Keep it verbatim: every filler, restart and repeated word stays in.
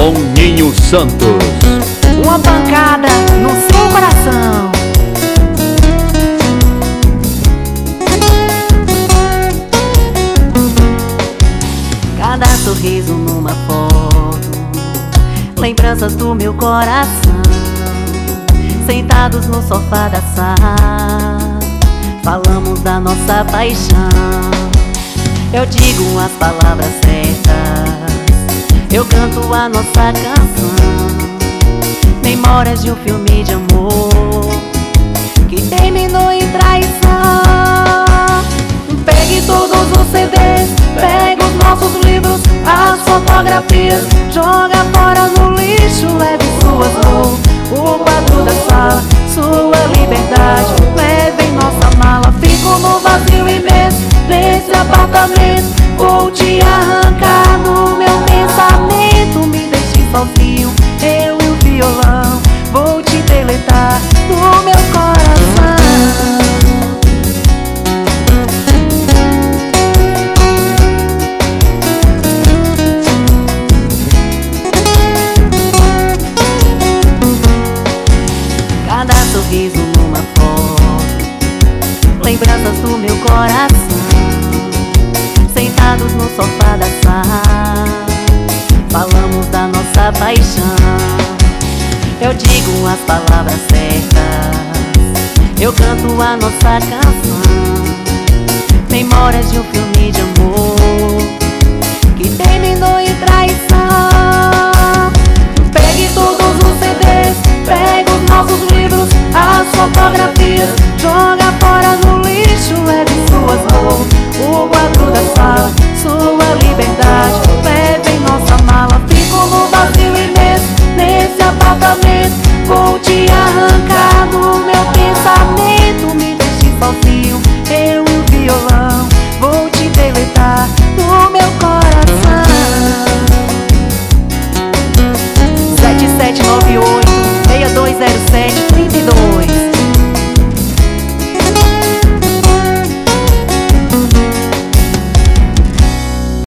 Toninho Santos. Uma pancada no seu coração. Cada sorriso numa foto, lembranças do meu coração. Sentados no sofá da sala, falamos da nossa paixão. Eu digo as palavras certas, eu canto a nossa canção. Memórias de um filme de amor que terminou em traição. Pegue todos os C Ds, pegue os nossos livros, as fotografias, joga fora no lixo. Leve suas roupas, o quadro da sala, sua liberdade, leve em nossa mala. Fico no vazio imenso desse apartamento, vou te arrancar no meu pensamento. Me deixe sozinho, eu e o violão, vou te deletar do meu coração. Cada sorriso numa foto, lembranças do meu coração. Sentados no sofá da sala, falamos da nossa paixão. Eu digo as palavras certas, eu canto a nossa canção. Memórias de um filme de amor